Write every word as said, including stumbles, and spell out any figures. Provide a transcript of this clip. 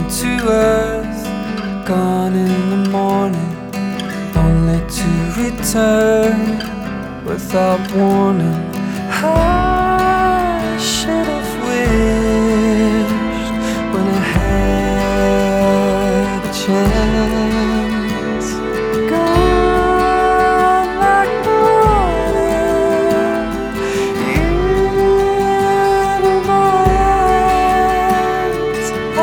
to earth, gone in the morning, only to return without warning. I should have wished when I had a chance.